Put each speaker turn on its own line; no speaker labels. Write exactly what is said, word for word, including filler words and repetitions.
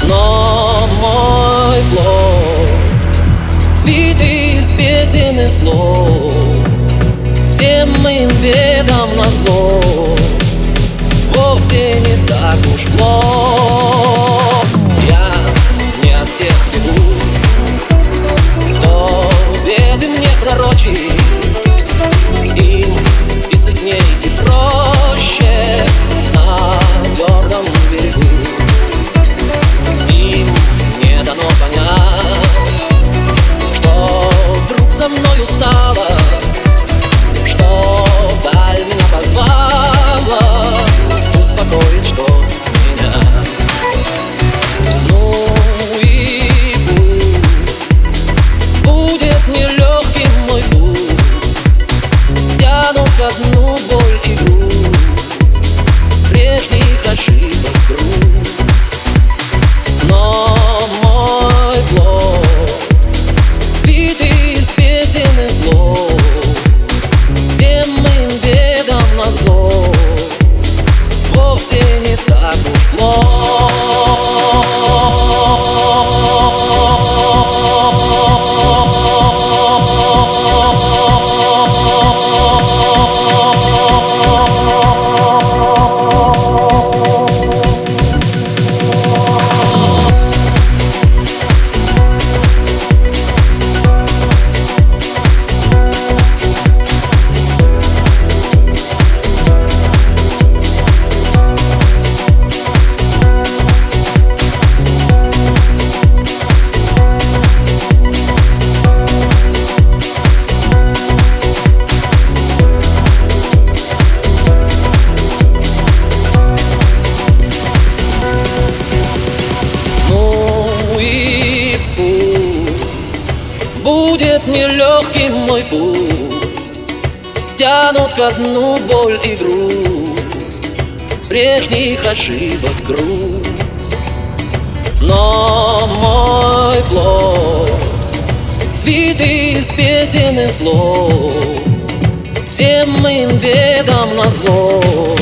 Но мой плод свит из песен и слов, всем моим бедам назло вовсе не так уж плох. Я не от тех бегу, кто беды мне пророчит. Им и сытней, и проще на твердом берегу. Им не дано понять, что вдруг со мною стало, что вдаль меня позвала успокоить, что меня. Ну и пусть будет нелегким мой путь, тяну ко дну боль и грусть, прежних ошибок грусть. Но мой плод свит из песен и слов, всем моим бедам назло вовсе не так уж плохо. Будет нелегким мой путь, тянут ко дну боль и грусть, прежних ошибок грусть. Но мой плод свит из песен и слов, всем моим бедам назло